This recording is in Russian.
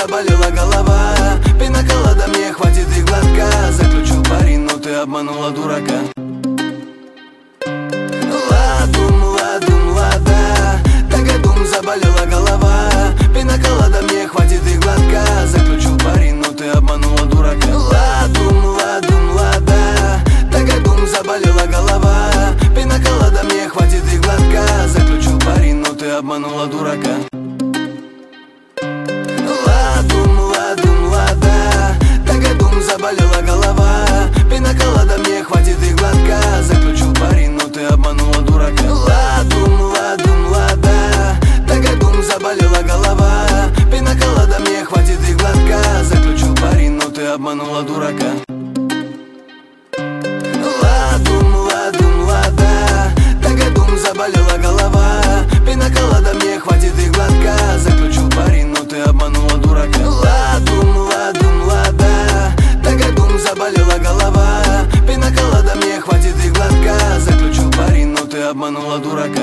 заболела голова. Пиноколада мне хватит и глотка. Заключил парень, но ты обманула дурака. Ладум, ладум, лада, тагадум, заболела голова. Пиноколада мне хватит и глотка. Заключил парень, но ты обманула дурака. Ладум, ладум, лада, тагадум, заболела голова. Пиноколада мне хватит и глотка. Заключил парень, но ты обманула дурака. Ладум, ладум, лада, тагадум, заболела голова. Пиноколада мне хватит и глотка. Заключил парень, но ты обманула дурака. Ладум, ладум, лада, тагадум, заболела голова. Пиноколада мне хватит и глотка. Заключил парень, но ты обманула дурака. Ладум, ладум, лада, тагадум, заболела голова. Пиноколада мне хватит и глотка. Заключил парень, но ты обманула дурака. Ладум, ладум, лада, тагадум, заболела голова. Пиноколада мне хватит и глотка. Заключил парень, но ты обманула дурака.